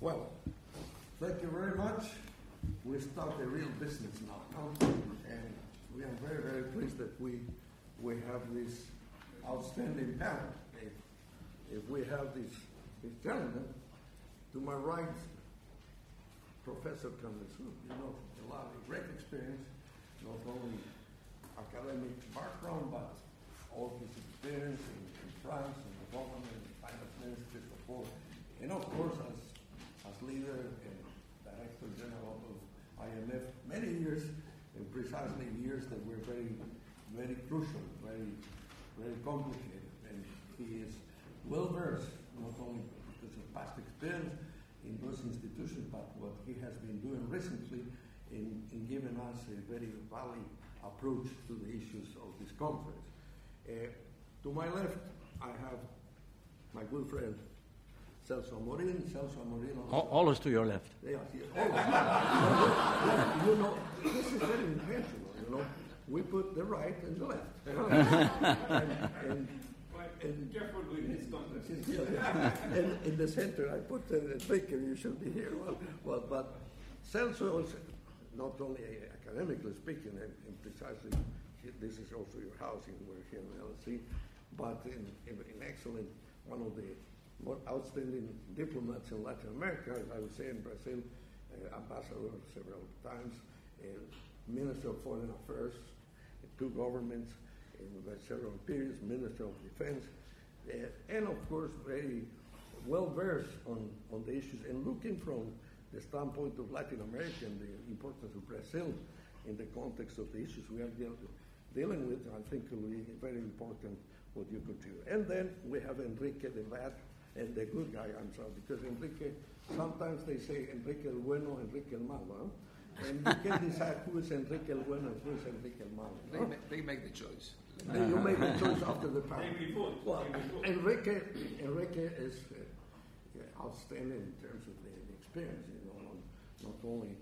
Well, thank you very much. We start a real business now, and we are very, very pleased that we have this outstanding panel. If we have this gentleman, to my right, Professor Camesul, a lot of great experience, not only academic background, but all his experience in France, in the government, in the finance ministry, support, and of course as leader and director general of IMF many years, and precisely years that were very, very crucial, very, very complicated, and he is well versed not only because of past experience in those institutions, but what he has been doing recently in giving us a very valid approach to the issues of this conference. To my left, I have my good friend Celso Amorim. Celso Amorim. Always to your left. Yeah, this is very intentional. We put the right and the left. And carefully and in the center, I put Enrique. You should be here. Well, but Celso is not only academically speaking, and precisely this is also your house, we're here in LSE, but in excellent, one of the more outstanding diplomats in Latin America, as I would say, in Brazil, ambassador several times, Minister of Foreign Affairs, two governments, in several periods, Minister of Defense, and of course very well versed on the issues, and looking from the standpoint of Latin America and the importance of Brazil in the context of the issues we are dealing with. I think it will be very important what you contribute. And then we have Enrique the bad and the good guy, I'm sorry, because Enrique, sometimes they say Enrique el bueno, Enrique el malo, and you can decide who is Enrique el bueno and who is Enrique el malo. They make the choice. You make the choice after the panel. Well, They Enrique is outstanding in terms of the experience, not only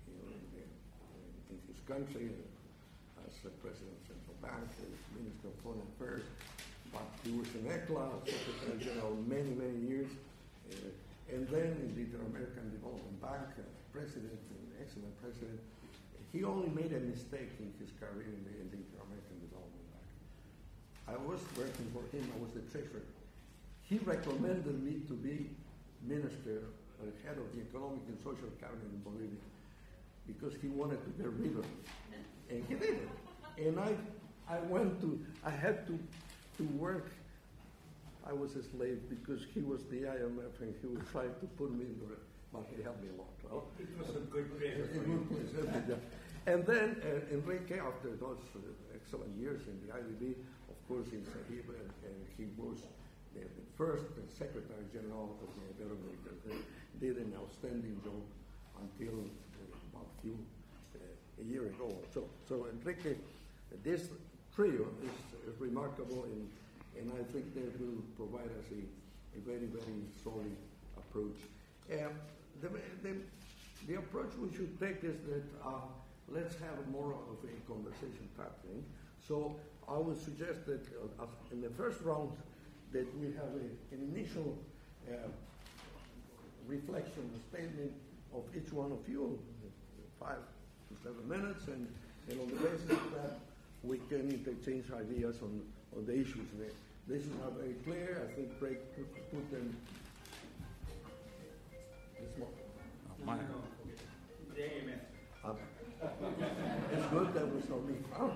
in his country as the president of the Central Bank, as Minister of Foreign Affairs, but he was in ECLA, Secretary General, many, many years, and then in the Inter-American Development Bank, president, an excellent president. He only made a mistake in his career in the Inter-American Development Bank. I was working for him, I was the treasurer. He recommended me to be minister, head of the Economic and Social Cabinet in Bolivia, because he wanted to get rid of me. And he did it. And I had to work. I was a slave because he was the IMF and he was trying to put me in the, but he helped me a lot. Well, It was a good place. And then Enrique, after those excellent years in the IDB, of course, in Sahib, and he was the first Secretary General of the Ibero-American, did an outstanding job until about a year ago. So Enrique, this trio is remarkable, and I think they will provide us a very, very solid approach. The approach we should take is that let's have more of a conversation type thing. So I would suggest that in the first round that we have an initial reflection, statement of each one of you, 5 to 7 minutes, and on the basis of that, we can interchange ideas on the issues. The issues are very clear. I think Craig put them. It's good that was not me.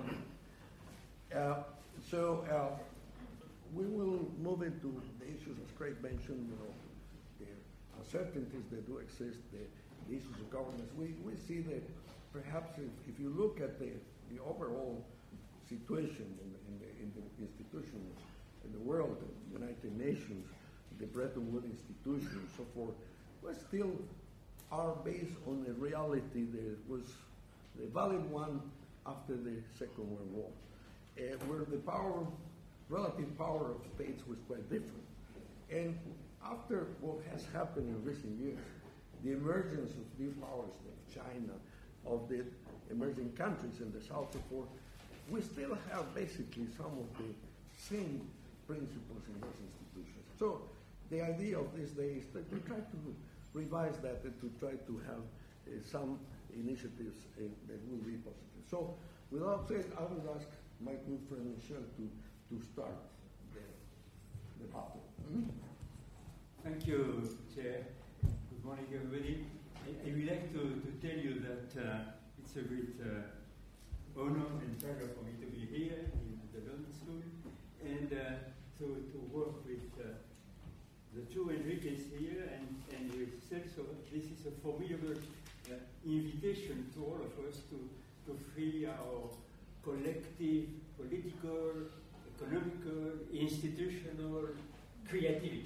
We will move into the issues, as Craig mentioned, the uncertainties that do exist, the issues of governance. We see that perhaps if you look at the overall situation in the institutions in the world, the United Nations, the Bretton Woods institutions, and so forth, we still are based on a reality that was the valid one after the Second World War, where the relative power of states was quite different. And after what has happened in recent years, the emergence of new powers like China, of the emerging countries in the South, so forth, we still have basically some of the same principles in those institutions. So the idea of these days that we try to revise that and to try to have some initiatives that will be positive. So, without saying, I would ask my good friend Michel to start the battle. Thank you, Chair. Good morning, everybody. I would like to tell you that it's a great honor and pleasure for me to be here in the London School and to work with the two Enriques here and yourself. So this is a formidable invitation to all of us to free our collective, political, economical, institutional creativity.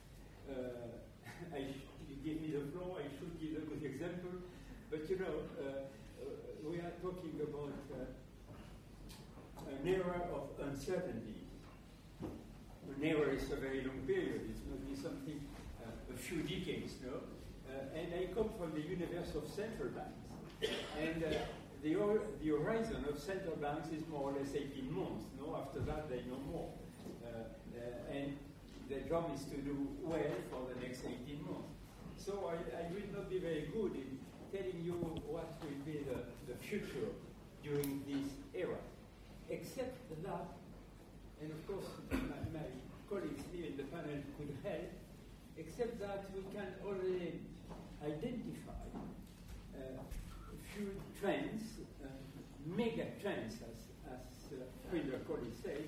You give me the floor, I should give a good example, but you know, we are talking about an era of uncertainty. An era is a very long period, it's not something, a few decades, no? And I come from the universe of central banks. And the horizon of central banks is more or less 18 months, no? After that, they know more. And their job is to do well for the next 18 months. So I will not be very good in telling you what will be the future during this era. Except that, and of course my colleagues here in the panel could help, except that we can already identify a few trends, mega trends, as Frieder colleague said,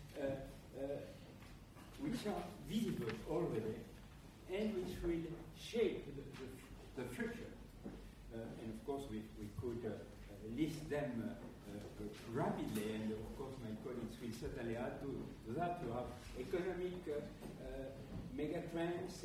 which are visible already and which will shape the future. And of course, we could list them rapidly, and of course, my colleagues will certainly add to that. You have economic mega trends,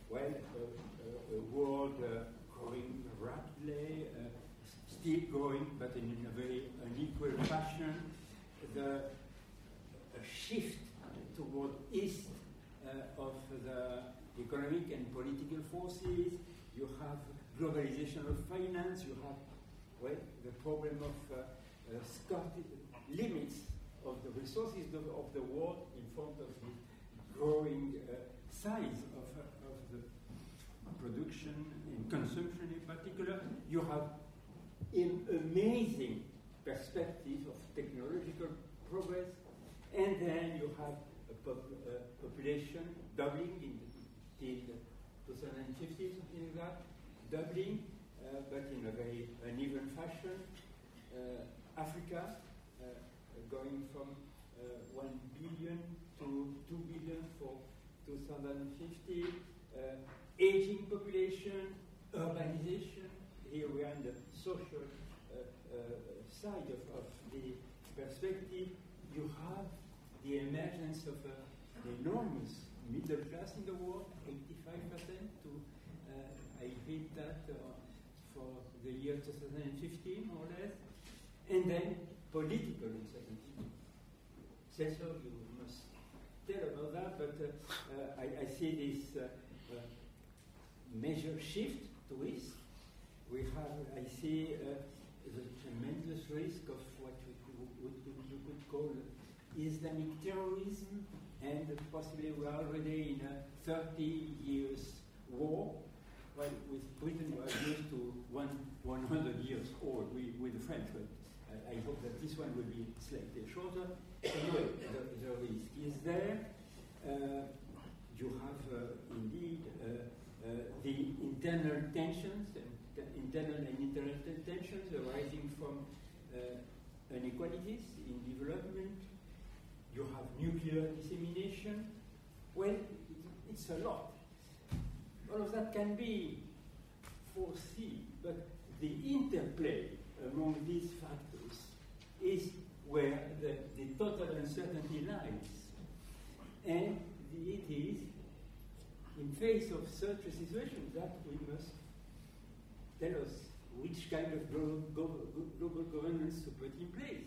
a world growing rapidly, still growing, but in a very unequal fashion. A shift toward east of the economic and political forces. You have globalization of finance. You have the problem of limits of the resources of the world in front of the growing size of the production and consumption in particular. You have an amazing perspective of technological progress, and then you have a population doubling till 2050, something like that, doubling, but in a very uneven fashion. Africa going from 1 billion to 2 billion for 2050, aging population, urbanization. Here we are in the social side of the perspective. You have the emergence of an enormous middle class in the world, 85% to, I read that for the year 2015, more or less. And then political uncertainty. Cesar, you must tell about that, but I see this major shift to east. We have, I see the tremendous risk of what you could call Islamic terrorism, and possibly we are already in a 30 years war. Well, with Britain we are used to 100 years old with the French, but I hope that this one will be slightly shorter. Anyway, the risk is there. You have indeed the internal tensions, internal and international tensions arising from inequalities in development. You have nuclear dissemination. Well, it's a lot. All of that can be foreseen, but the interplay among these factors is where the total uncertainty lies. And it is in face of such a situation that we must tell us which kind of global governance to put in place.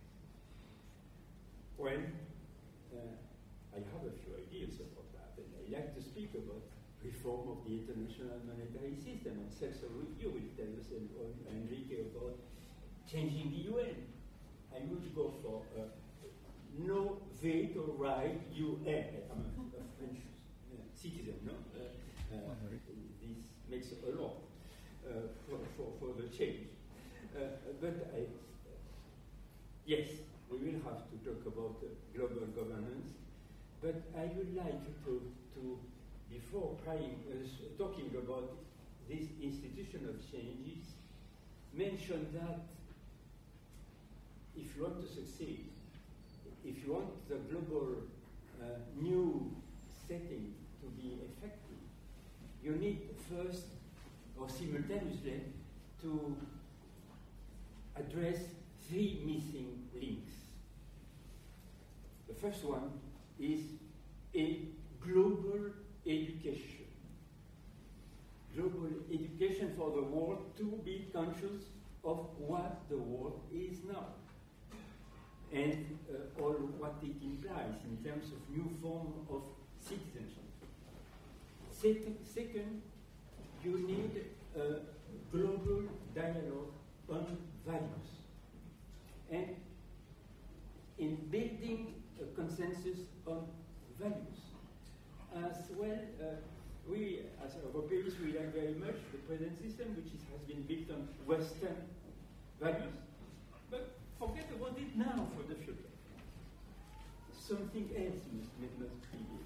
Well, I have a few ideas about that, and I like to speak about reform of the international monetary system, and Celso you will tell us, and Enrique, about changing the UN. I would go for no veto right UN. I'm a French citizen, no? This makes a lot for the change. Yes, we will have to talk about global governance, but I would like to before talking about this institutional changes, mention that if you want to succeed, if you want the global new setting to be effective, you need first or simultaneously to address three missing links. The first one is a global education. Global education for the world to be conscious of what the world is now and all what it implies in terms of new form of citizenship. Second, you need a global dialogue on values. And in building a consensus on values, as well, we as Europeans, we like very much the present system, which has been built on Western values, but forget about it now for the future. Something else must be built.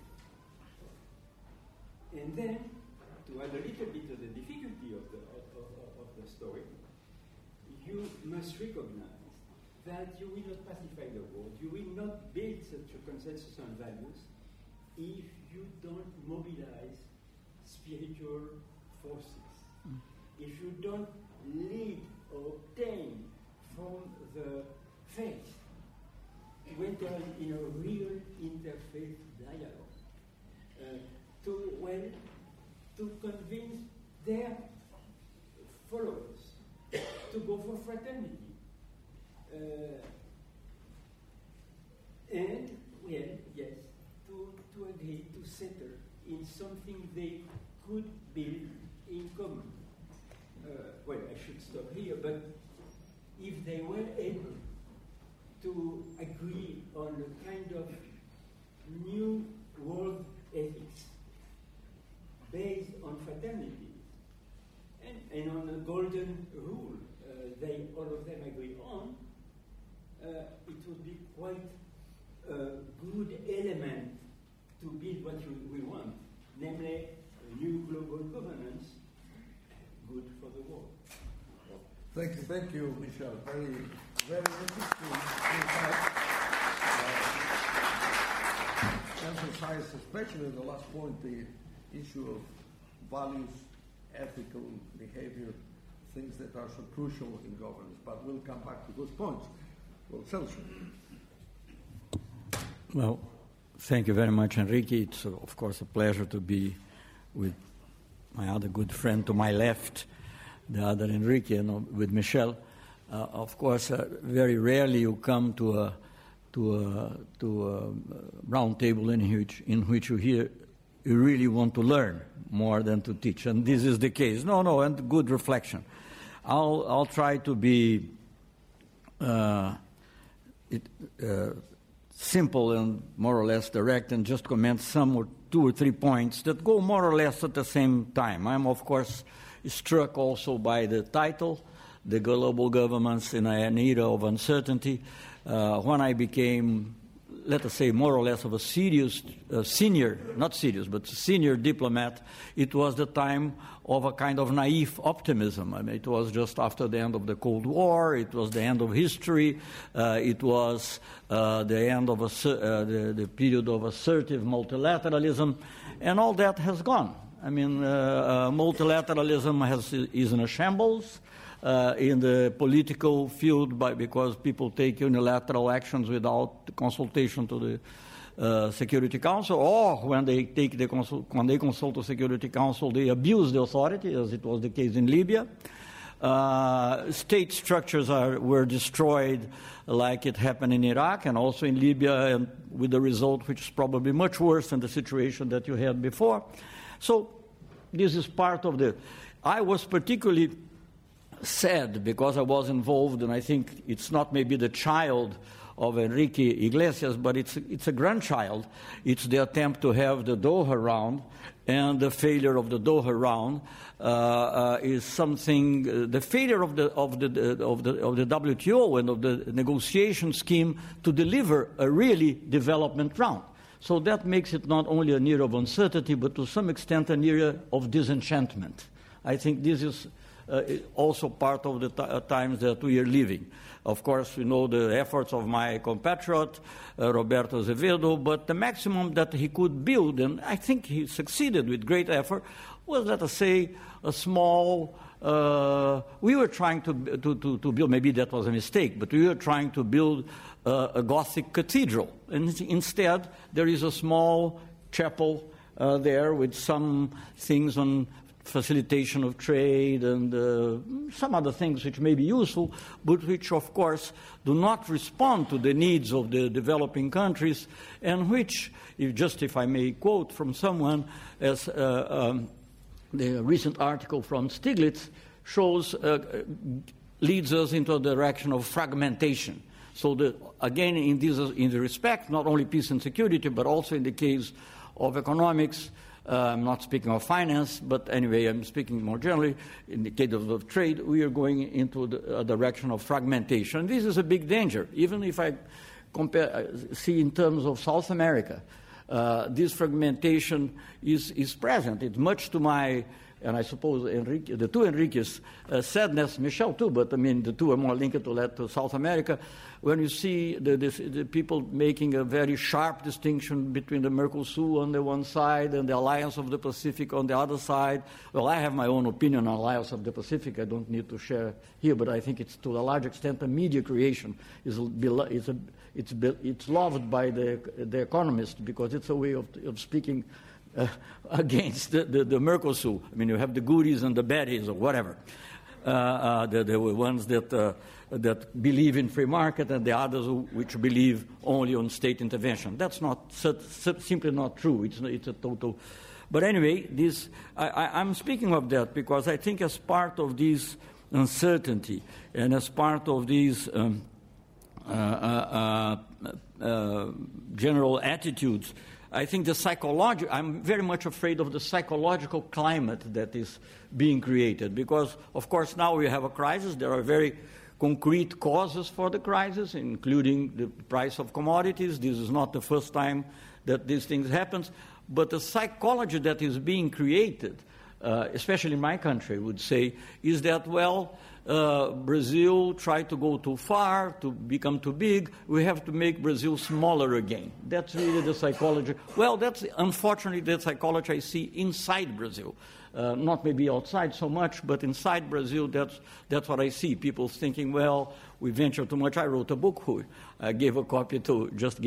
And then, to add a little bit of the difficulty of the story, you must recognize that you will not pacify the world, you will not build such a consensus on values if you don't mobilize spiritual forces, if you don't lead or obtain from the faith to enter in a real interfaith dialogue, to convince their followers to go for fraternity. And, well, yes, to agree to settle in something they could build in common. Well, I should stop here, but if they were able to agree on a kind of new world ethics based on fraternity and on the golden rule all of them agree on, it would be quite a good element to build what we want, namely a new global governance, good for the world. Thank you, Michel. Very interesting. Emphasize, especially in the last point, the issue of values, ethical behavior, things that are so crucial in governance. But we'll come back to those points. Well, Celso. Well, thank you very much, Enrique. It's, of course, a pleasure to be with my other good friend to my left, the other Enrique, with Michel. Of course, very rarely you come to a round table in which you really want to learn more than to teach, and this is the case. And good reflection. I'll try to be simple and more or less direct, and just comment two or three points that go more or less at the same time. I'm, of course, struck also by the title, The Global Governments in an Era of Uncertainty. When I became, let us say, more or less of a senior diplomat, it was the time of a kind of naive optimism. I mean, it was just after the end of the Cold War, it was the end of history, it was the end of the period of assertive multilateralism, and all that has gone. I mean, multilateralism is in a shambles. In the political field, because people take unilateral actions without consultation to the Security Council, or when they consult the Security Council, they abuse the authority, as it was the case in Libya. State structures were destroyed, like it happened in Iraq and also in Libya, and with the result which is probably much worse than the situation that you had before. So this is part of I was particularly sad because I was involved, and I think it's not maybe the child Enrique Iglesias, but it's a grandchild. It's the attempt to have the Doha round, and the failure of the Doha round is something. The failure of the WTO and of the negotiation scheme to deliver a really development round. So that makes it not only an era of uncertainty, but to some extent an era of disenchantment. I think this is also part of the times that we are living. Of course, we know the efforts of my compatriot, Roberto Azevedo, but the maximum that he could build, and I think he succeeded with great effort, was, let us say, a small... we were trying to build, maybe that was a mistake, but we were trying to build a Gothic cathedral. And instead, there is a small chapel there with some things on facilitation of trade and some other things which may be useful, but which, of course, do not respond to the needs of the developing countries, and which, if I may quote from someone, as the recent article from Stiglitz shows, leads us into a direction of fragmentation. So, again, in the respect, not only peace and security, but also in the case of economics, I'm not speaking of finance, but anyway, I'm speaking more generally. In the case of trade, we are going into a direction of fragmentation. This is a big danger. Even if I see in terms of South America, this fragmentation is present. It's much to my, and I suppose the two Enrique's sadness, Michel too, but I mean the two are more linked to South America. When you see the people making a very sharp distinction between the Mercosur on the one side and the Alliance of the Pacific on the other side. Well, I have my own opinion on Alliance of the Pacific. I don't need to share here, but I think it's to a large extent a media creation. It's loved by the economists because it's a way of speaking against the Mercosur. I mean, you have the goodies and the baddies or whatever. The ones that believe in free market and the others which believe only on state intervention. That's not simply not true. It's a total. But anyway, I'm speaking of that because I think as part of this uncertainty and as part of these general attitudes, I think I'm very much afraid of the psychological climate that is being created because, of course, now we have a crisis. There are very concrete causes for the crisis, including the price of commodities. This is not the first time that these things happen. But the psychology that is being created, especially in my country, I would say, is that, Brazil tried to go too far, to become too big. We have to make Brazil smaller again. That's really the psychology. Well, that's unfortunately the psychology I see inside Brazil. Not maybe outside so much, but inside Brazil, that's what I see. People thinking, we venture too much. I wrote a book. I gave a copy to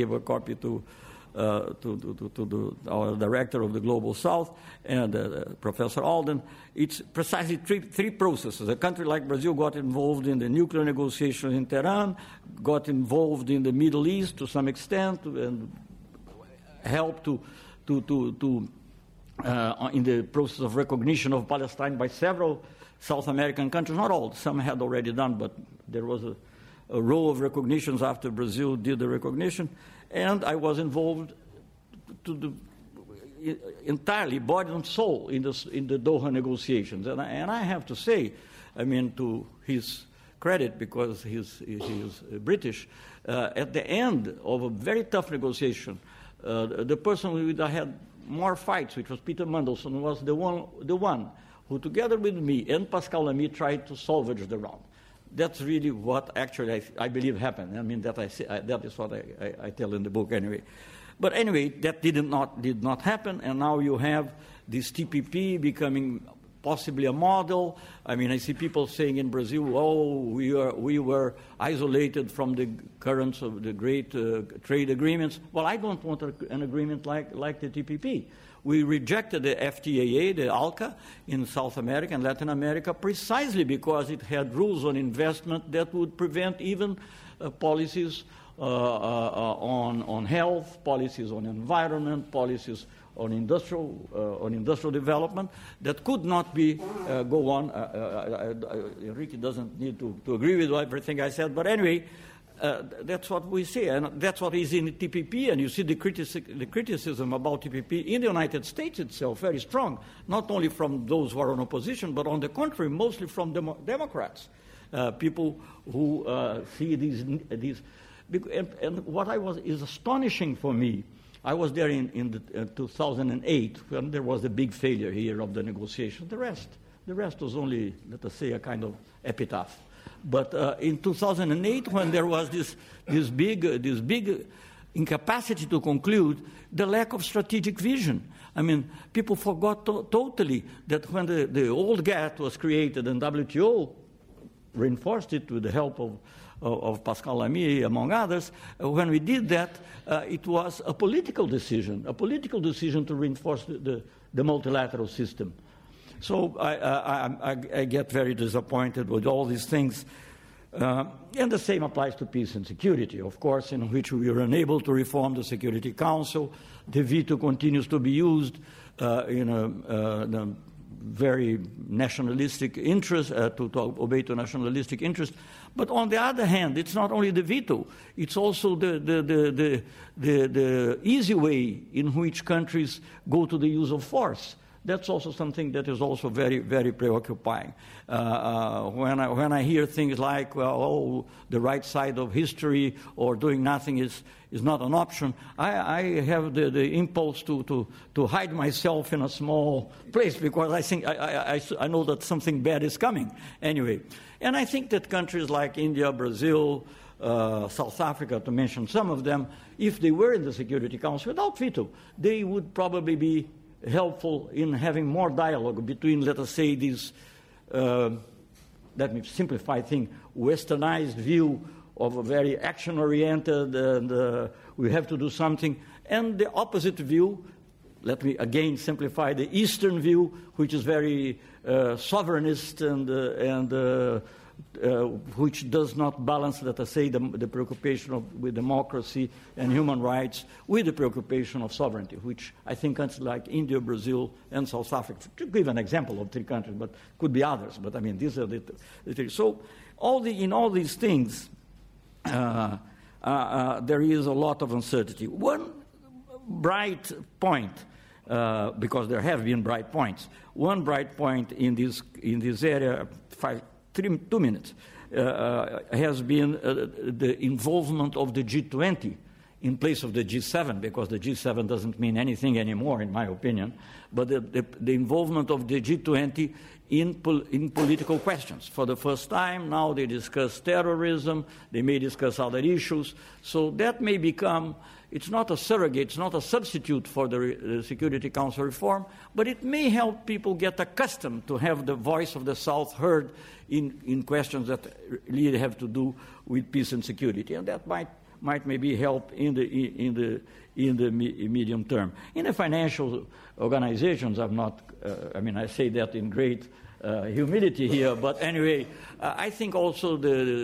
our director of the Global South and Professor Alden. It's precisely three processes. A country like Brazil got involved in the nuclear negotiations in Tehran, got involved in the Middle East to some extent, and helped in the process of recognition of Palestine by several South American countries. Not all, some had already done, but there was a row of recognitions after Brazil did the recognition. And I was involved entirely, body and soul, in the Doha negotiations. And I have to say, to his credit, because he's British, at the end of a very tough negotiation, the person that had more fights, which was Peter Mandelson, was the one who, together with me and Pascal Lamy, tried to salvage the round. That's really what actually I believe happened. That is what I tell in the book anyway. But anyway, that did not happen, and now you have this TPP becoming possibly a model. I see people saying in Brazil, we were isolated from the currents of the great trade agreements. Well, I don't want an agreement like the TPP. We rejected the FTAA, the ALCA, in South America and Latin America precisely because it had rules on investment that would prevent even policies on health, policies on environment, policies on industrial development that could not be go on. Enrique doesn't need to agree with everything I said, but anyway, that's what we see, and that's what is in the TPP. And you see the criticism about TPP in the United States itself very strong, not only from those who are in opposition, but on the contrary, mostly from Democrats, people who see these. And what is astonishing for me, I was there in 2008 when there was a big failure here of the negotiation. The rest was only, let us say, a kind of epitaph. But in 2008, when there was this big incapacity to conclude, the lack of strategic vision. I mean, people forgot totally that when the old GATT was created and WTO reinforced it with the help of Pascal Lamy, among others, when we did that, it was a political decision to reinforce the multilateral system. So I get very disappointed with all these things. And the same applies to peace and security, of course, in which we were unable to reform the Security Council. The veto continues to be used in a very nationalistic interest, to obey to nationalistic interest. But on the other hand, it's not only the veto, it's also the easy way in which countries go to the use of force. That's also something that is also very, very preoccupying. When I hear things like, well, the right side of history or doing nothing is not an option, I have the impulse to hide myself in a small place because I think I know that something bad is coming anyway. And I think that countries like India, Brazil, South Africa, to mention some of them, if they were in the Security Council without veto, they would probably be helpful in having more dialogue between, let us say, these, let me simplify things, westernized view of a very action-oriented and we have to do something, and the opposite view, let me again simplify, the Eastern view, which is very sovereignist and which does not balance, let us say, the preoccupation with democracy and human rights with the preoccupation of sovereignty, which I think countries like India, Brazil, and South Africa, to give an example of 3 countries, but could be others, but I mean, these are the 3. So in all these things, there is a lot of uncertainty. One bright point, because there have been bright points, one bright point in this area, 2 minutes, has been the involvement of the G20 in place of the G7, because the G7 doesn't mean anything anymore, in my opinion, but the involvement of the G20 in political questions. For the first time, now they discuss terrorism, they may discuss other issues, so that may become, it's not a surrogate, it's not a substitute for the Security Council reform, but it may help people get accustomed to have the voice of the South heard in questions that really have to do with peace and security, and that might maybe help in the medium term. In the financial organizations, I say that in great humility here, but anyway, I think also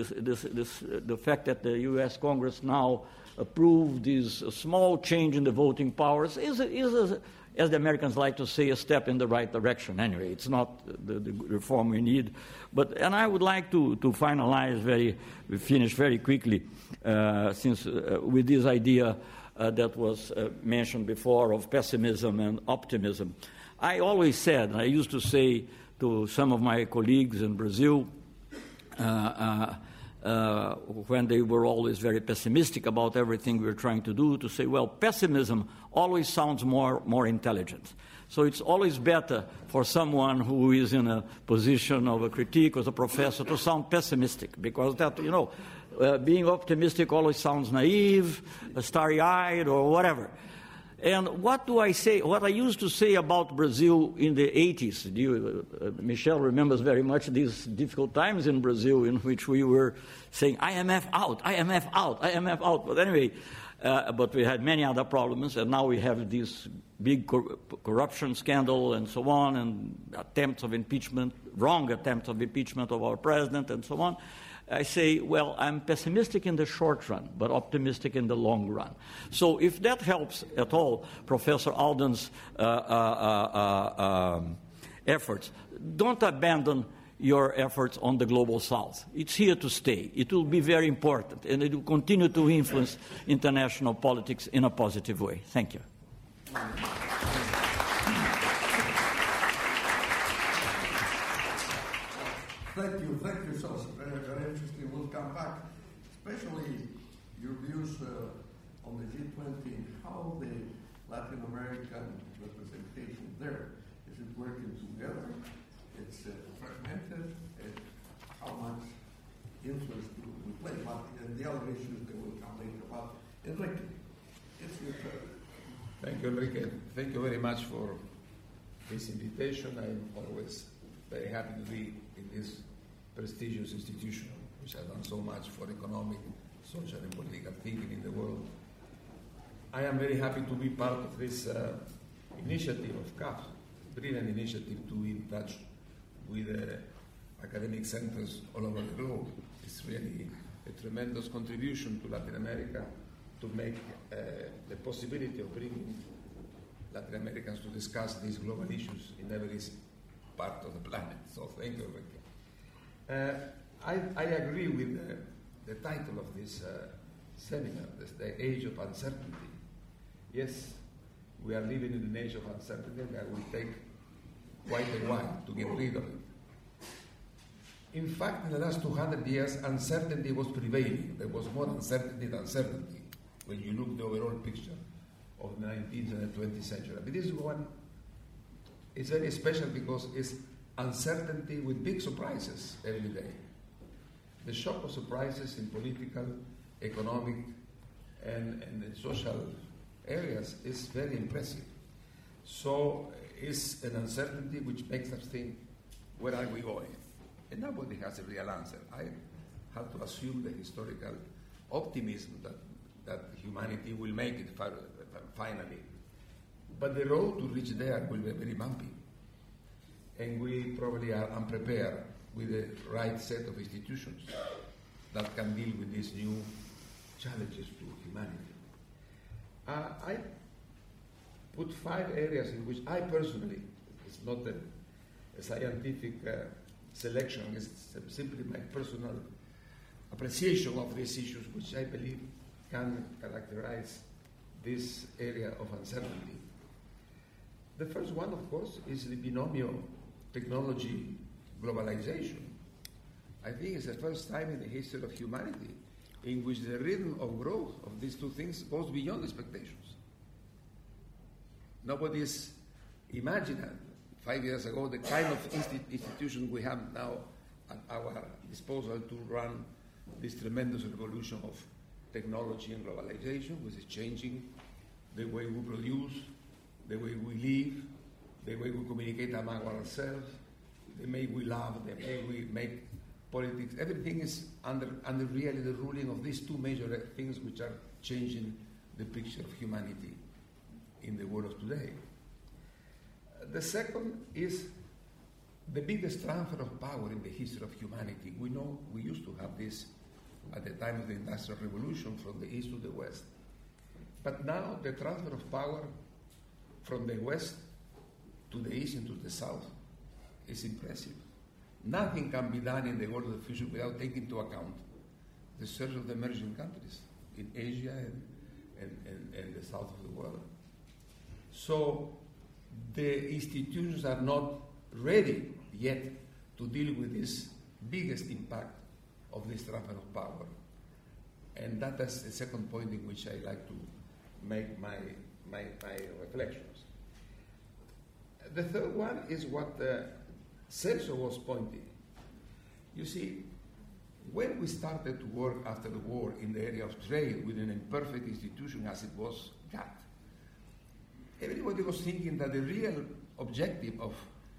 the fact that the U.S. Congress now approved this small change in the voting powers is as the Americans like to say, a step in the right direction. Anyway, it's not the reform we need. And I would like to finish very quickly, since with this idea that was mentioned before of pessimism and optimism. I always said, I used to say to some of my colleagues in Brazil, when they were always very pessimistic about everything we were trying to do, to say, well, pessimism always sounds more intelligent. So it's always better for someone who is in a position of a critique as a professor to sound pessimistic, because that, being optimistic always sounds naive, starry-eyed, or whatever. And what do I say? What I used to say about Brazil in the 80s, Michel remembers very much these difficult times in Brazil in which we were saying, IMF out, IMF out, IMF out. But anyway, but we had many other problems, and now we have this big corruption scandal and so on, and attempts of impeachment, wrong attempts of impeachment of our president and so on. I say, well, I'm pessimistic in the short run, but optimistic in the long run. So if that helps at all Professor Alden's efforts, don't abandon your efforts on the Global South. It's here to stay. It will be very important, and it will continue to influence international politics in a positive way. Thank you. Thank you, so very, very interesting. We'll come back, especially your views on the G20 and how the Latin American representation there is it working together? It's fragmented. How much influence do we play? But the other issues that will come later. But Enrique, it's your turn. Thank you, Enrique. Thank you very much for this invitation. I'm always very happy to be in this prestigious institution, which has done so much for economic, social, and political thinking in the world. I am very happy to be part of this initiative of CAF, brilliant initiative to be in touch with academic centers all over the globe. It's really a tremendous contribution to Latin America to make the possibility of bringing Latin Americans to discuss these global issues in every part of the planet. So thank you, Enrique. I agree with the title of this seminar, The Age of Uncertainty. Yes, we are living in an age of uncertainty that will take quite a while to get rid of it. In fact, in the last 200 years, uncertainty was prevailing. There was more uncertainty than certainty when you look at the overall picture of the 19th and the 20th century. But this one is very special because it's uncertainty with big surprises every day. The shock of surprises in political, economic, and social areas is very impressive. So it's an uncertainty which makes us think, where are we going? And nobody has a real answer. I have to assume the historical optimism that humanity will make it finally. But the road to reach there will be very bumpy. And we probably are unprepared with the right set of institutions that can deal with these new challenges to humanity. I put 5 areas in which I personally, it's not a scientific selection, it's simply my personal appreciation of these issues, which I believe can characterize this area of uncertainty. The first one, of course, is the binomial technology globalization. I think it's the first time in the history of humanity in which the rhythm of growth of these two things goes beyond expectations. Nobody's imagined 5 years ago the kind of institution we have now at our disposal to run this tremendous revolution of technology and globalization, which is changing the way we produce, the way we live, the way we communicate among ourselves, the way we love, the way we make politics. Everything is under really the ruling of these two major things which are changing the picture of humanity in the world of today. The second is the biggest transfer of power in the history of humanity. We know we used to have this at the time of the Industrial Revolution from the East to the West. But now the transfer of power from the West to the East and to the South is impressive. Nothing can be done in the world of the future without taking into account the surge of the emerging countries in Asia and the south of the world. So the institutions are not ready yet to deal with this biggest impact of this transfer of power. And that is the second point in which I like to make my reflections. The third one is what Celso was pointing. You see, when we started to work after the war in the area of trade with an imperfect institution as it was GATT, everybody was thinking that the real objective of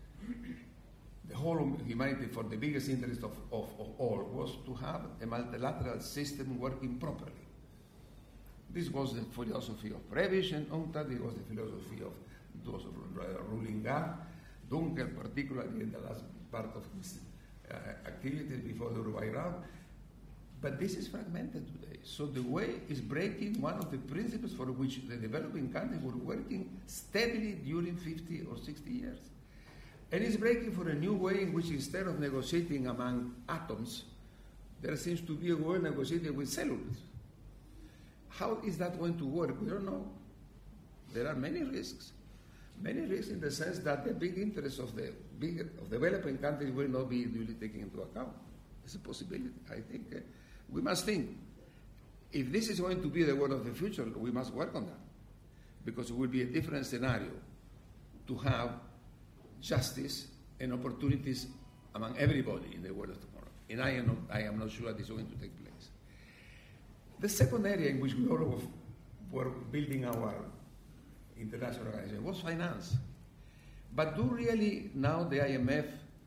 the whole of humanity for the biggest interest of all was to have a multilateral system working properly. This was the philosophy of Prebisch and UNCTAD, it was the philosophy of those ruling GATT, Dunkel particularly in the last part of his activities before the Uruguay round. But this is fragmented today. So the way is breaking one of the principles for which the developing countries were working steadily during 50 or 60 years. And it's breaking for a new way in which instead of negotiating among atoms, there seems to be a world negotiating with cellulose. How is that going to work? We don't know. There are many risks. Many risks in the sense that the big interests of developing countries will not be duly taken into account. It's a possibility. I think we must think. If this is going to be the world of the future, we must work on that. Because it will be a different scenario to have justice and opportunities among everybody in the world of tomorrow. And I am not sure that this is going to take place. The second area in which we all were building our international organization was finance. But do really now the IMF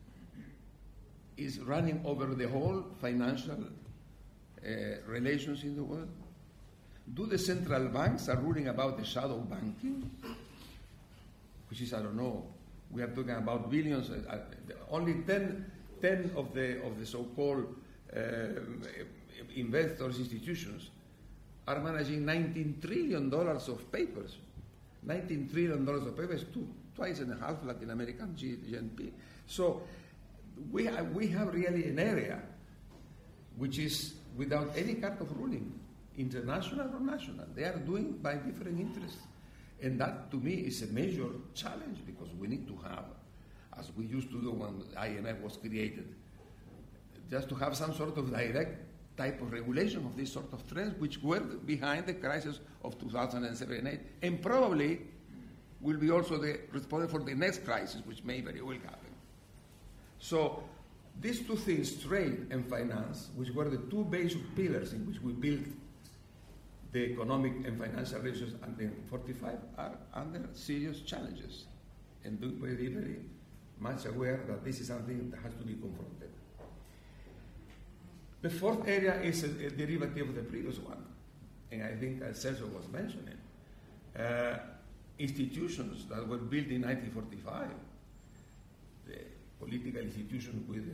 is running over the whole financial relations in the world? Do the central banks are ruling about the shadow banking? Which is, I don't know, we are talking about billions, only 10 of the so-called investors, institutions, are managing $19 trillion of papers. $19 trillion of papers, twice and a half Latin American GNP. So we have really an area which is without any kind of ruling, international or national. They are doing by different interests. And that, to me, is a major challenge because we need to have, as we used to do when IMF was created, just to have some sort of direct type of regulation of these sort of trends which were behind the crisis of 2007 and 2008, and probably will be also responsible for the next crisis, which may very well happen. So these two things, trade and finance, which were the two basic pillars in which we built the economic and financial relations under 45, are under serious challenges. And we're very much aware that this is something that has to be confronted. The fourth area is a derivative of the previous one, and I think, as Sergio was mentioning, institutions that were built in 1945, the political institutions with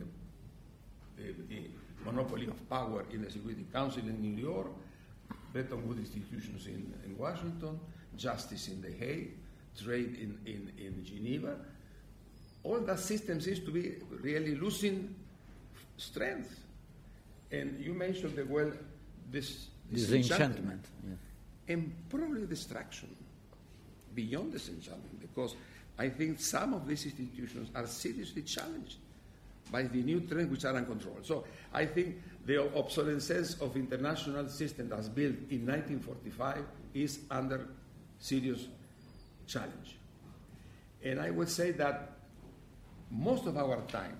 the monopoly of power in the Security Council in New York, Bretton Woods institutions in Washington, justice in The Hague, trade in Geneva, all that system seems to be really losing strength. And you mentioned the word disenchantment. Yeah. And probably distraction beyond disenchantment, because I think some of these institutions are seriously challenged by the new trends which are uncontrolled. So I think the obsolescence of international system that's built in 1945 is under serious challenge. And I would say that most of our time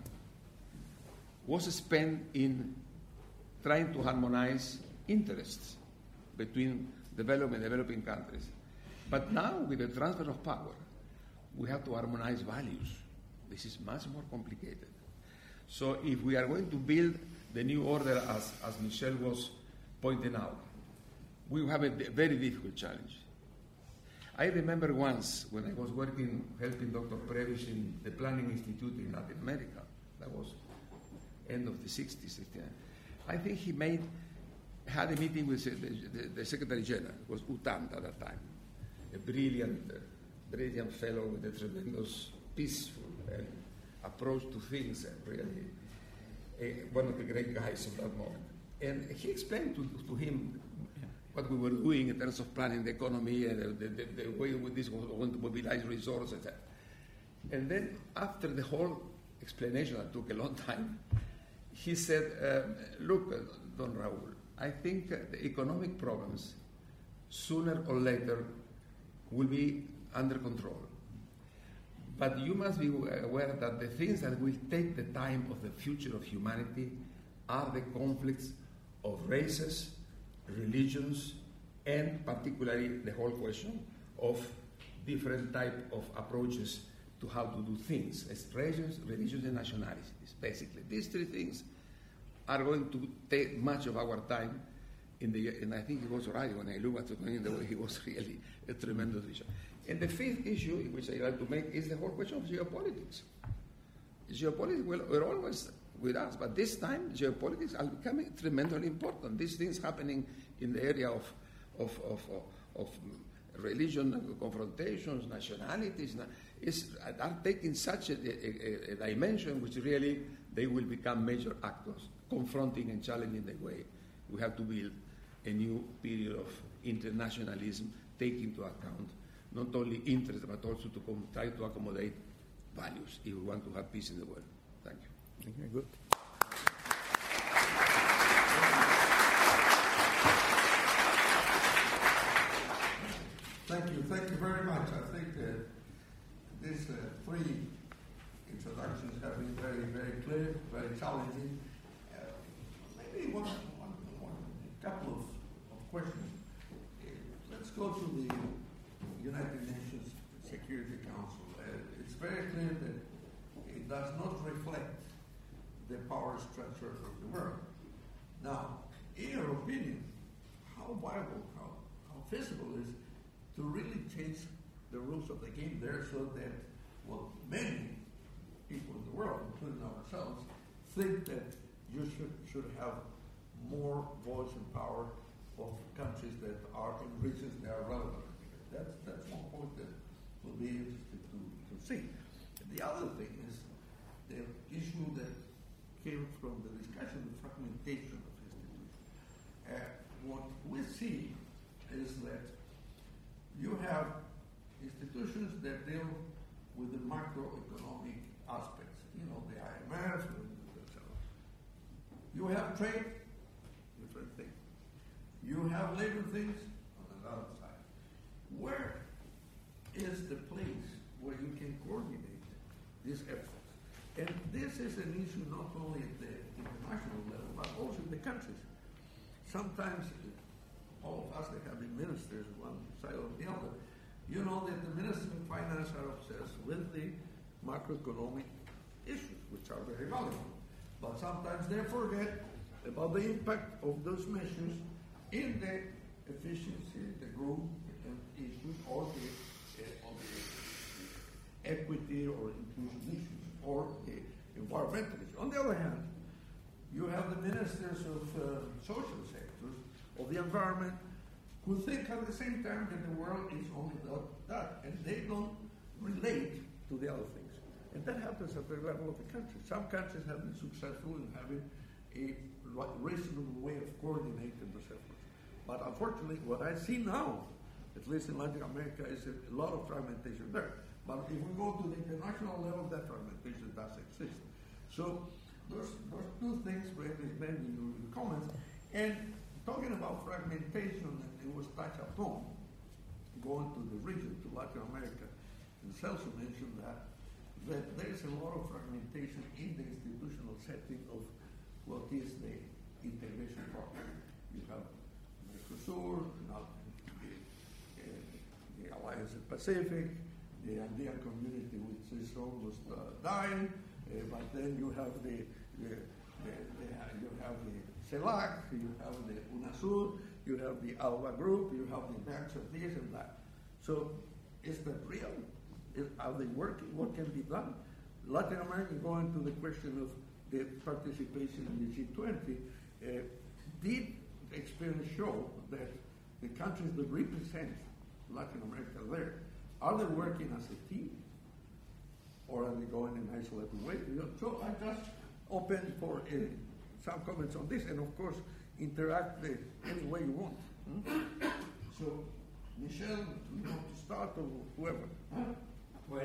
was spent in trying to harmonize interests between developed and developing countries. But now, with the transfer of power, we have to harmonize values. This is much more complicated. So if we are going to build the new order, as Michel was pointing out, we have a very difficult challenge. I remember once when I was helping Dr. Prebisch in the Planning Institute in Latin America, that was end of the 60s, I think he had a meeting with the Secretary General. It was Utant at that time, a brilliant fellow with a tremendous peaceful approach to things, and really one of the great guys of that moment. And he explained to him what we were doing in terms of planning the economy and the way this was going to mobilize resources, etc. And then after the whole explanation that took a long time, he said, look, Don Raul, I think the economic problems sooner or later will be under control. But you must be aware that the things that will take the time of the future of humanity are the conflicts of races, religions, and particularly the whole question of different type of approaches to how to do things, as races, religions, and nationalities. Basically, these three things are going to take much of our time. And I think he was right when I look at him, the way he was really a tremendous vision. And the fifth issue, which I like to make, is the whole question of geopolitics. Geopolitics were always with us, but this time geopolitics are becoming tremendously important. These things happening in the area of religion confrontations, nationalities, are taking such a dimension which really they will become major actors, confronting and challenging the way we have to build a new period of internationalism, taking into account not only interest but also to try to accommodate values if we want to have peace in the world. Thank you. Okay, good. Thank you very much. I think these three introductions have been very, very clear, very challenging. Maybe one couple of questions. Let's go to the United Nations Security Council. It's very clear that it does not reflect the power structure of the world. Now, in your opinion, how viable, how feasible is to really change the rules of the game there so that, well, many people in the world, including ourselves, think that you should have more voice and power of countries that are in regions that are relevant. That's one point that will be interesting to see. The other thing is the issue that came from the discussion, the fragmentation of institutions. What we see is that you have institutions that deal with the macroeconomic aspects, the IMF, etc. You have trade, different thing. You have labor things on the other side. Where is the place where you can coordinate these efforts? And this is an issue not only at the international level, but also in the countries. Sometimes all of us that have been ministers, one side or the other, you know that the ministers of finance are obsessed with the macroeconomic issues, which are very valuable. But sometimes they forget about the impact of those measures in the efficiency, the growth issues, or the equity or inclusion issues, or the environmental issues. On the other hand, you have the ministers of social sectors, of the environment, who think at the same time that the world is only that, and they don't relate to the other things. And that happens at the level of the country. Some countries have been successful in having a reasonable way of coordinating those efforts. But unfortunately, what I see now, at least in Latin America, is a lot of fragmentation there. But if we go to the international level, that fragmentation does exist. So those two things maybe you comments. And talking about fragmentation, and it was touched upon, going to the region, to Latin America, and Celso mentioned that there is a lot of fragmentation in the institutional setting of what is the integration program. You have Mercosur, the Alliance of Pacific, the Andean community, which is almost dying, but then you have the CELAC, you have the UNASUR, you have the ALBA group, you have the banks of this and that. So is that real? Are they working? What can be done? Latin America, going to the question of the participation in the G20, did the experience show that the countries that represent Latin America there, are they working as a team? Or are they going in isolated way? So I just open for some comments on this, and of course, interact any way you want. So, Michel, you want to start, or whoever? Well,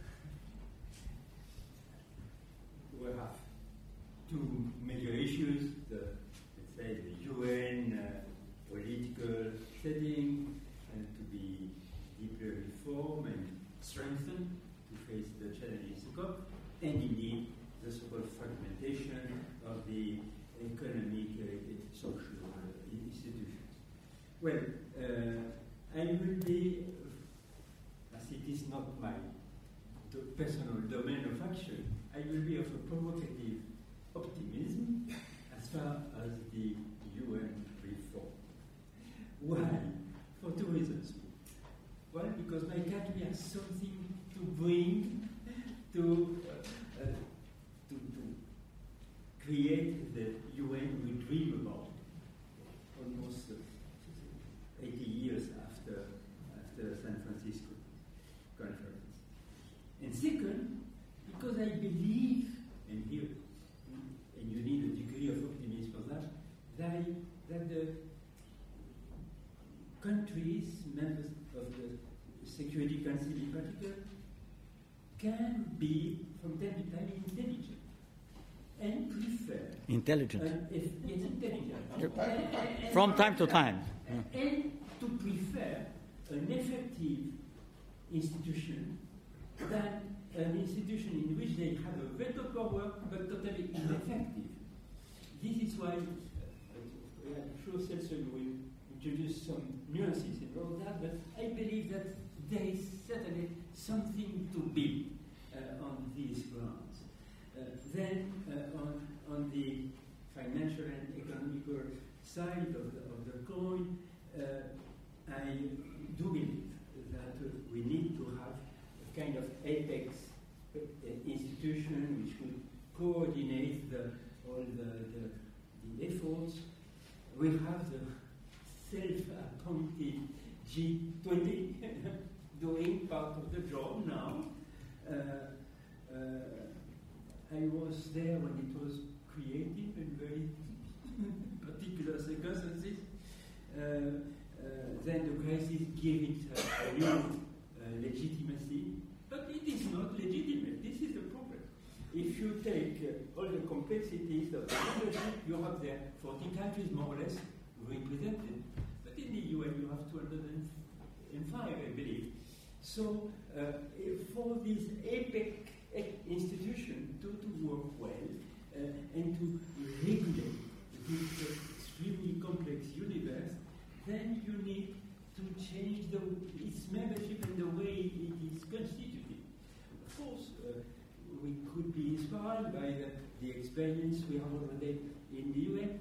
we have two major issues, let's say the UN political setting, and to be deeply reformed and strengthened to face the challenges to come, and indeed the so-called fragmentation of the economic social institutions. Well, I will be, as it is not my personal domain of action, I will be of a provocative optimism as far as the UN reform. Why? For two reasons. One, because my country has something to bring to create the UN we dream about, almost 80 years after Council in particular, can be from time to time intelligent and prefer Intelligent. yes, intelligent. From time to time. And to prefer an effective institution than an institution in which they have a veto power but totally ineffective. This is why I'm sure Celso will introduce some nuances in all that, but I believe that there is certainly something to be on these grounds. Then on the financial and economical side of the coin, I do believe that we need to have a kind of apex institution which could coordinate all the efforts. We have the self-appointed G20 doing part of the job now. I was there when it was created in very particular circumstances. Then the crisis gave it a new legitimacy, but it is not legitimate. This is the problem. If you take all the complexities of the leadership, you have there 14 countries more or less represented, but in the UN you have 205, I believe. So for this APEC institution to work well and to regulate this extremely complex universe, then you need to change its membership and the way it is constituted. Of course, we could be inspired by the experience we have already in the UN,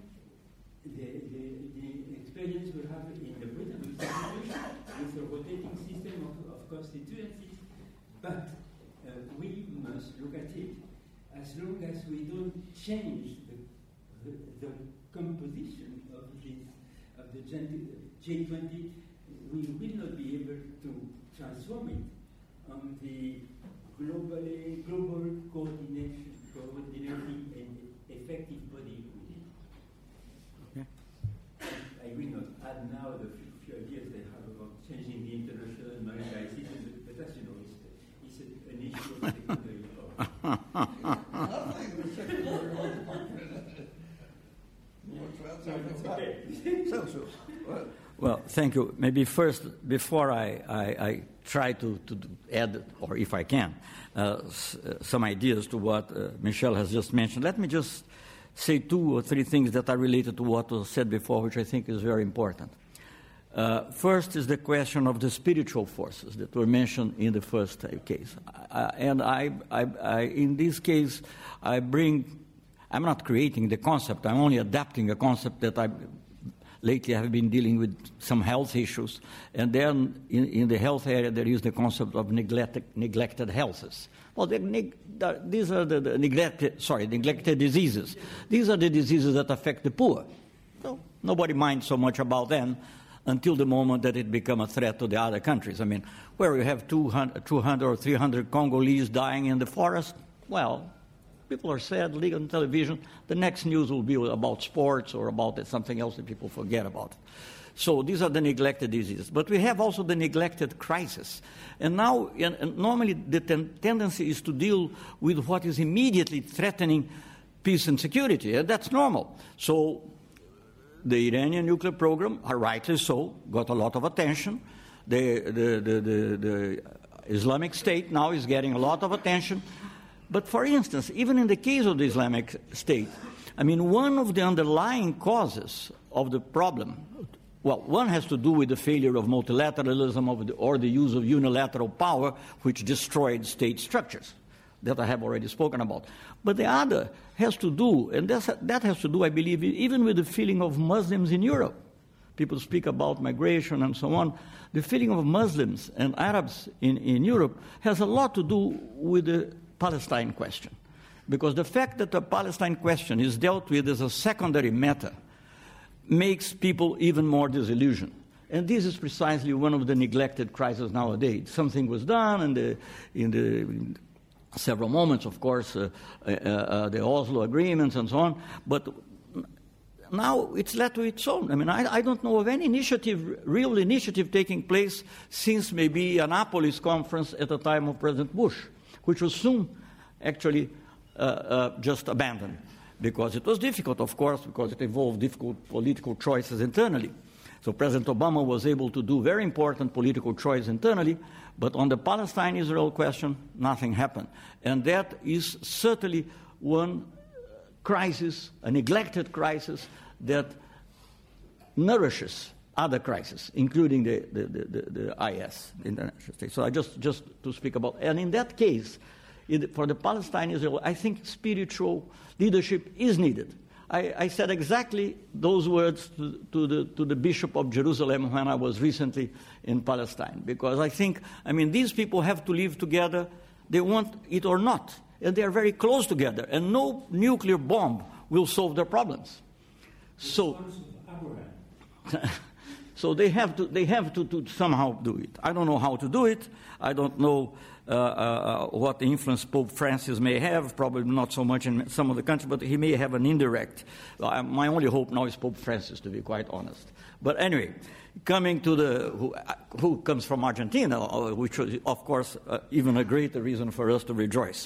the experience we have in the Britain Constitution with a rotating system of constituencies, but we must look at it. As long as we don't change the composition of the G20, we will not be able to transform it on the global coordinating and effective body we need. Okay. I will not add now the few ideas they have about changing the international maritime system, but as you know, it's an issue of secondary Well, thank you. Maybe first, before I try to add, or if I can, some ideas to what Michel has just mentioned, let me just say 2 or 3 things that are related to what was said before, which I think is very important. First is the question of the spiritual forces that were mentioned in the first case. And in this case, I'm not creating the concept, I'm only adapting a concept that lately I have been dealing with some health issues. And then in the health area, there is the concept of neglected healths. Well, these are the neglected diseases. These are the diseases that affect the poor. So nobody minds so much about them until the moment that it becomes a threat to the other countries. I mean, where you have 200 or 300 Congolese dying in the forest, well, people are sad, legal on television. The next news will be about sports or about something else that people forget about. So these are the neglected diseases. But we have also the neglected crisis. And now, normally the tendency is to deal with what is immediately threatening peace and security, and that's normal. So the Iranian nuclear program, rightly so, got a lot of attention. The Islamic State now is getting a lot of attention. But for instance, even in the case of the Islamic State, I mean, one of the underlying causes of the problem, well, one has to do with the failure of multilateralism or the use of unilateral power, which destroyed state structures that I have already spoken about. But the other has to do, and that has to do, I believe, even with the feeling of Muslims in Europe. People speak about migration and so on. The feeling of Muslims and Arabs in Europe has a lot to do with the Palestine question. Because the fact that the Palestine question is dealt with as a secondary matter makes people even more disillusioned. And this is precisely one of the neglected crises nowadays. Something was done in the several moments, of course, the Oslo agreements and so on, but now it's led to its own. I mean, I don't know of any real initiative taking place since maybe Annapolis conference at the time of President Bush, which was soon actually just abandoned because it was difficult, of course, because it involved difficult political choices internally. So President Obama was able to do very important political choices internally, but on the Palestine-Israel question, nothing happened. And that is certainly one crisis, a neglected crisis, that nourishes other crises, including the IS, the International State. So I just to speak about, and in that case, for the Palestine-Israel, I think spiritual leadership is needed. I said exactly those words to the Bishop of Jerusalem when I was recently in Palestine, because I think, these people have to live together, they want it or not, and they are very close together, and no nuclear bomb will solve their problems. So they have to somehow do it. I don't know how to do it. I don't know what influence Pope Francis may have, probably not so much in some of the countries, but he may have an indirect. My only hope now is Pope Francis, to be quite honest. But anyway, coming to who comes from Argentina, which was, of course, even a greater reason for us to rejoice.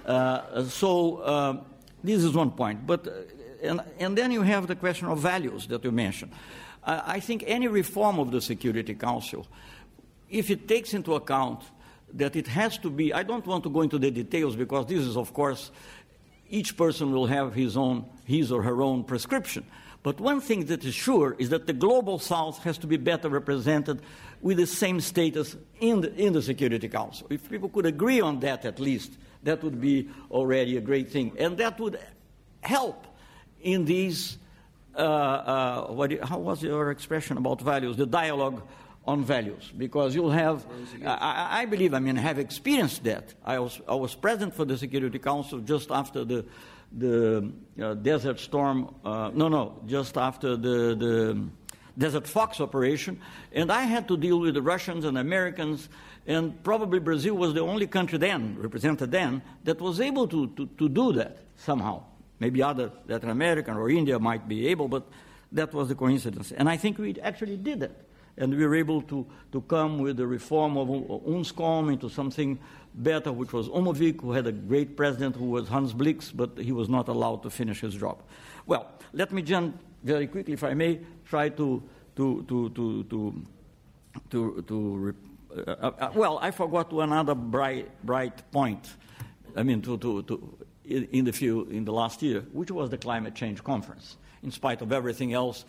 So this is one point. But and then you have the question of values that you mentioned. I think any reform of the Security Council, if it takes into account that it has to be, I don't want to go into the details because this is, of course, each person will have his or her own prescription. But one thing that is sure is that the Global South has to be better represented with the same status in the Security Council. If people could agree on that at least, that would be already a great thing. And that would help in these, how was your expression about values? The dialogue on values, because you'll have, I believe, have experienced that. I was present for the Security Council just after the Desert Storm, just after the Desert Fox operation, and I had to deal with the Russians and Americans, and probably Brazil was the only country then, represented then, that was able to do that somehow. Maybe other Latin American or India might be able, but that was the coincidence. And I think we actually did it. And we were able to come with the reform of UNSCOM into something better, which was Umovic, who had a great president who was Hans Blix, but he was not allowed to finish his job. Well, let me jump very quickly, if I may, try well, I forgot another bright point. In the last year, which was the climate change conference. In spite of everything else,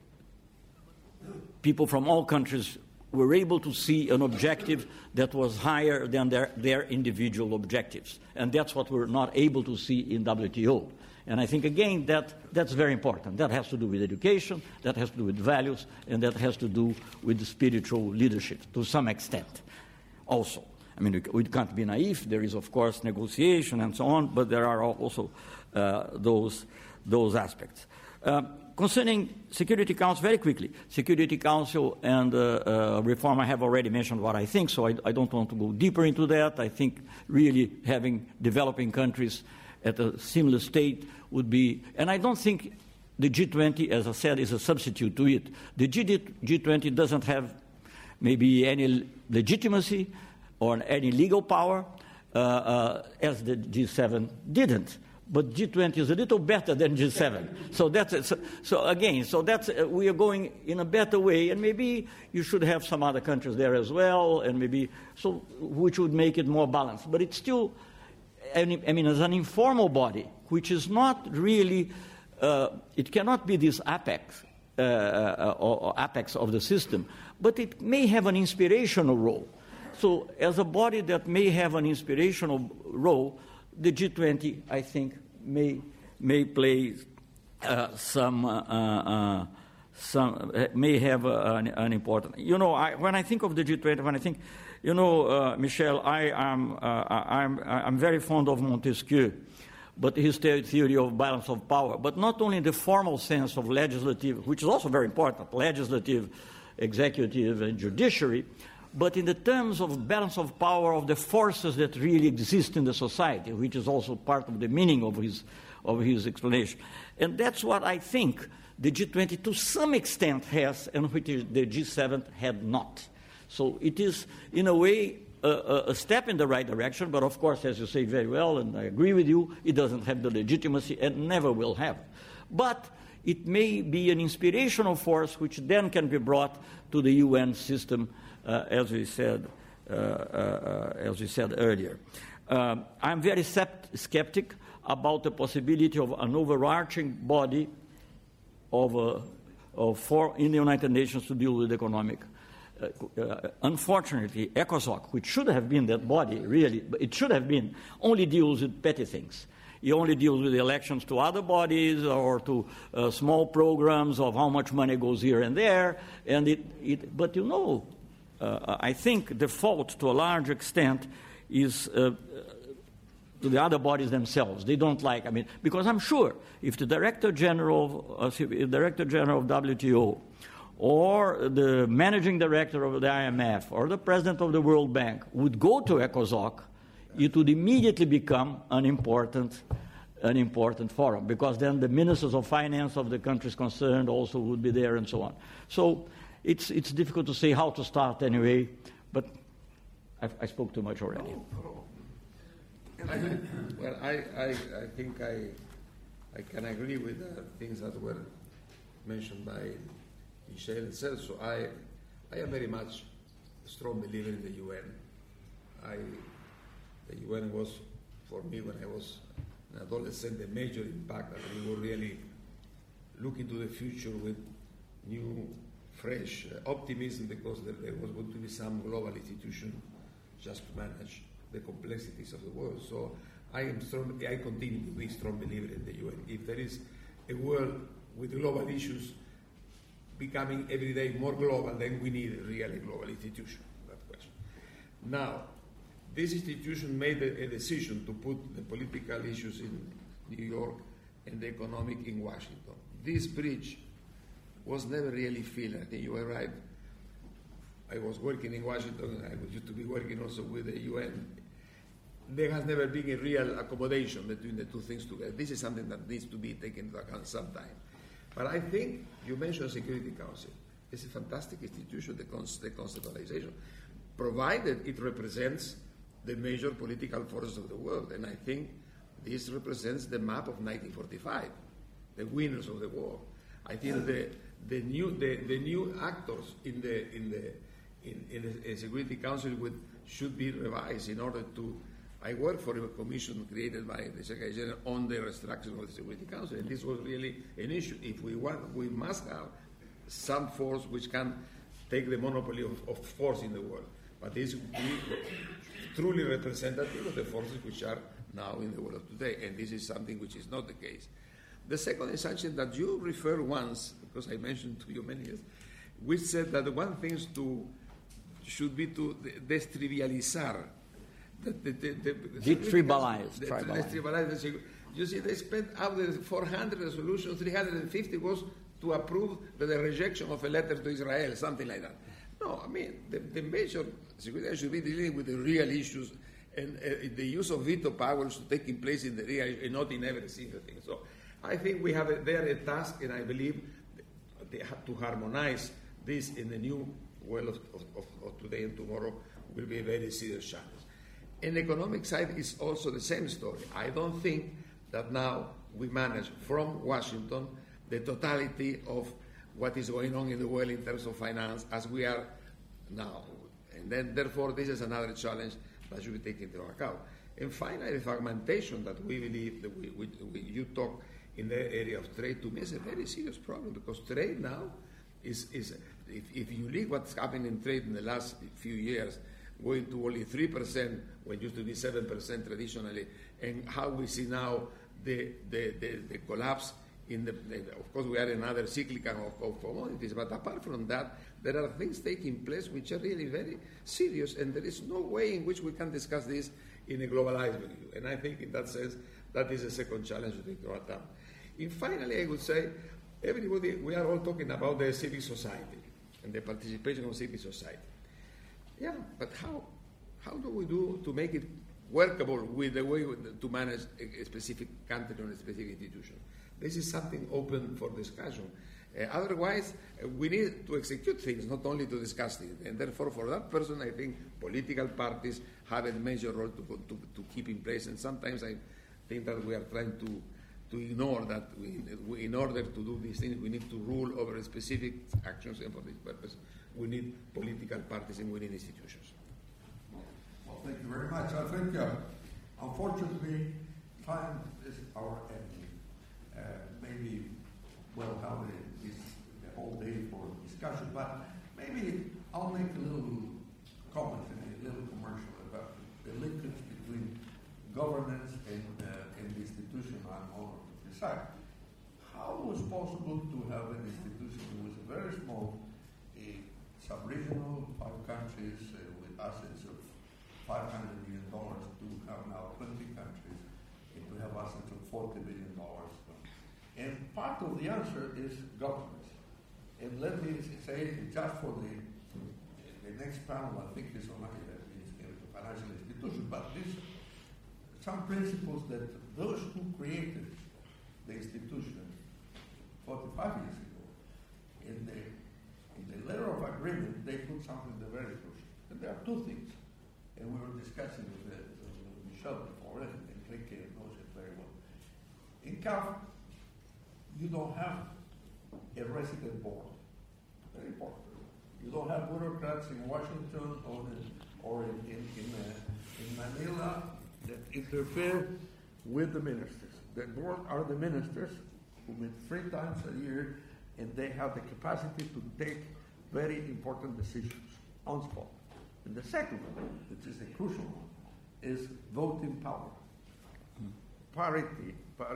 people from all countries were able to see an objective that was higher than their individual objectives. And that's what we're not able to see in WTO. And I think, again, that's very important. That has to do with education, that has to do with values, and that has to do with spiritual leadership to some extent also. We can't be naive. There is, of course, negotiation and so on, but there are also those aspects. Concerning Security Council, very quickly, Security Council and reform, I have already mentioned what I think, so I don't want to go deeper into that. I think really having developing countries at a similar state would be, and I don't think the G20, as I said, is a substitute to it. The G20 doesn't have maybe any legitimacy or any legal power, as the G7 didn't. But G20 is a little better than G7. So that's we are going in a better way, and maybe you should have some other countries there as well, and which would make it more balanced. But it's still, as an informal body, which is not really, it cannot be this apex or apex of the system, but it may have an inspirational role. So as a body that may have an inspirational role, the G20, I think, may play may have an important. When I think of the G20, Michel, I'm very fond of Montesquieu, but his theory of balance of power, but not only in the formal sense of legislative, which is also very important, legislative, executive, and judiciary, but in the terms of balance of power of the forces that really exist in the society, which is also part of the meaning of of his explanation. And that's what I think the G20 to some extent has, and which the G7 had not. So it is, in a way, a step in the right direction, but of course, as you say very well, and I agree with you, it doesn't have the legitimacy and never will have. But it may be an inspirational force which then can be brought to the UN system, as we said earlier. I'm very skeptic about the possibility of an overarching body in the United Nations to deal with economic. Unfortunately, ECOSOC, which should have been that body, really, it should have been, only deals with petty things. It only deals with elections to other bodies or to small programs of how much money goes here and there. But I think the fault to a large extent is to the other bodies themselves. They don't like, because I'm sure if the Director General of WTO or the Managing Director of the IMF or the President of the World Bank would go to ECOSOC, it would immediately become an important forum, because then the ministers of finance of the countries concerned also would be there and so on. So it's difficult to say how to start anyway, but I spoke too much already. Well, I think I can agree with the things that were mentioned by Michel and Celso. I am very much a strong believer in the UN. The UN was, for me, when I was an adolescent, a major impact, that we were really looking to the future with new, fresh optimism, because there was going to be some global institution just to manage the complexities of the world. So I continue to be a strong believer in the UN. If there is a world with global issues becoming every day more global, then we need a really global institution. That question. Now, this institution made a decision to put the political issues in New York and the economic in Washington. This bridge was never really filled. I think you were right. I was working in Washington, and I used to be working also with the UN. There has never been a real accommodation between the two things together. This is something that needs to be taken into account sometime. But I think you mentioned Security Council. It's a fantastic institution, the conceptualization, provided it represents the major political forces of the world. And I think this represents the map of 1945, the winners of the war. I think the new actors in the Security Council should be revised in order to. I work for a commission created by the Secretary General on the restructuring of the Security Council, and this was really an issue. If we want, we must have some force which can take the monopoly of force in the world. But this would be truly representative of the forces which are now in the world of today, and this is something which is not the case. The second is something that you referred once, because I mentioned to you many years, which said that one thing should be to destrivializar. Detribalize. You see, they spent out of the 400 resolutions, 350 was to approve the rejection of a letter to Israel, something like that. No, I mean, the major security should be dealing with the real issues, and the use of veto powers to taking place in the real, and not in every single thing. So I think we have there a task, and I believe they have to harmonize this in the new world of today and tomorrow will be a very serious challenge. And the economic side is also the same story. I don't think that now we manage from Washington the totality of what is going on in the world in terms of finance as we are now. And then, therefore, this is another challenge that should be taken into account. And finally, the fragmentation that we believe that you talk in the area of trade, to me is a very serious problem, because trade now is if you look what's happened in trade in the last few years, going to only 3% when it used to be 7% traditionally, and how we see now the collapse in of course we are in another cyclical of commodities, but apart from that, there are things taking place which are really very serious, and there is no way in which we can discuss this in a globalized view. And I think in that sense, that is a second challenge to take into account. And finally, I would say, everybody, we are all talking about the civil society and the participation of civil society. Yeah, but how do we do to make it workable with the way to manage a specific country or a specific institution. This is something open for discussion. Otherwise, we need to execute things, not only to discuss things. And therefore, for that person, I think political parties have a major role to keep in place. And sometimes I think that we are trying to ignore that. We, in order to do these things, we need to rule over specific actions, and for this purpose, we need political parties and we need institutions. Well, thank you very much. I think, unfortunately, time is our enemy. Maybe we'll have the whole day for discussion, but maybe I'll make a little comment and a little commercial about the linkage between governance and the institution I'm honored to preside. How was possible to have an institution that was very small, sub-regional, 5 countries with assets of $500 million, to have now 20 countries and to have assets of $40 billion? And part of the answer is governance. And let me say, just for the next panel, I think is on financial institutions, but some principles that those who created the institution 45 years ago, in the letter of agreement, they put something that very crucial. And there are 2 things. And we were discussing with Michel before, and Enrique knows it very well. In CAF, you don't have a resident board. Very important. You don't have bureaucrats in Washington or in Manila that interfere with the ministers. The board are the ministers who meet 3 times a year, and they have the capacity to take very important decisions on spot. And the second one, which is the crucial one, is voting power. Parity.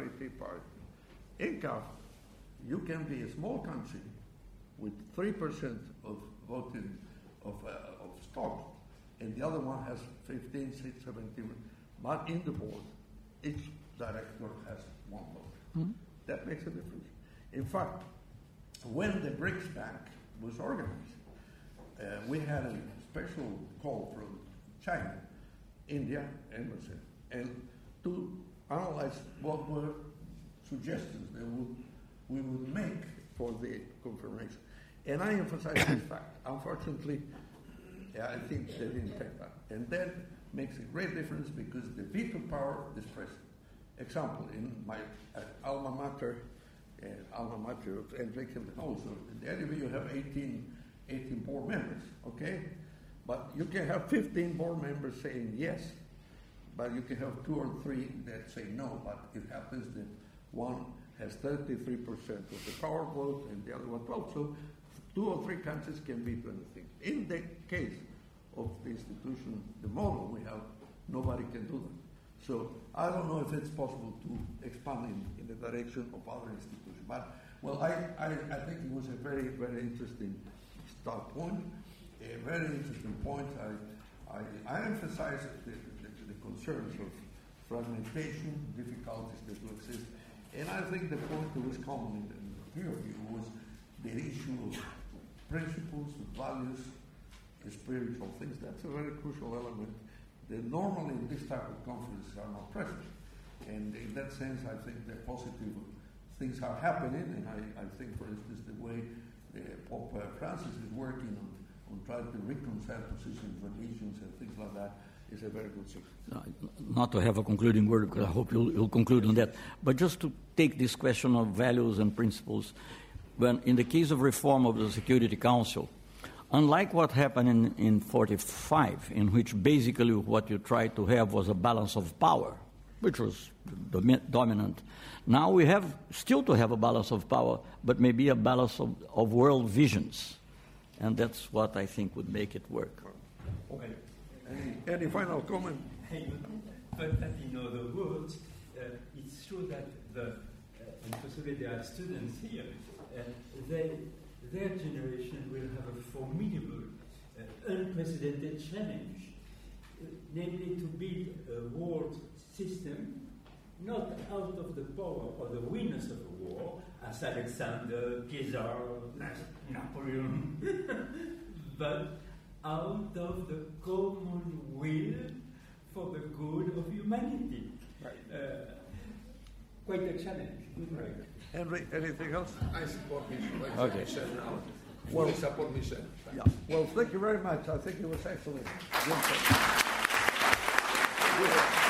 In CAF, you can be a small country with 3% of voting of stock, and the other one has 15, 16, 17. But in the board, each director has 1 vote. Mm-hmm. That makes a difference. In fact, when the BRICS Bank was organized, we had a special call from China, India, and Brazil, and to analyze what were suggestions that we would make for the confirmation. And I emphasize this fact. Unfortunately, I think they didn't take that. And that makes a great difference because the veto power is present. Example, in my alma mater of Enrique also, in the LUV you have 18 board members, okay? But you can have 15 board members saying yes, but you can have 2 or 3 that say no, but it happens that one has 33% of the power vote and the other one 12. So 2 or 3 countries can veto anything. In the case of the institution, the model we have, nobody can do that. So I don't know if it's possible to expand in the direction of other institutions. But, well, I think it was a very, very interesting start point, a very interesting point. I emphasize the concerns of fragmentation, difficulties that do exist. And I think the point that was common in the 3 of you was the issue of principles, values, spiritual things. That's a very crucial element that normally in this type of conferences are not present. And in that sense, I think that positive things are happening, and I think, for instance, the way Pope Francis is working on trying to reconcile positions, religions, and things like that is a very good thing. Not to have a concluding word, because I hope you'll conclude on that, but just to take this question of values and principles, when in the case of reform of the Security Council, unlike what happened in 1945, in which basically what you tried to have was a balance of power, which was dominant, now we have still to have a balance of power, but maybe a balance of world visions. And that's what I think would make it work. Okay. Any final comment? But in other words, it's true that and possibly there are students here, their generation will have a formidable, unprecedented challenge, namely to build a world system not out of the power or the winners of the war, as Alexander, Caesar, Napoleon, but out of the common will for the good of humanity. Quite a challenge. Right. Henry, anything else? I support Michel. Okay. Michel now. Fully support Michel. Yeah. Well, thank you very much. I think it was excellent. Good.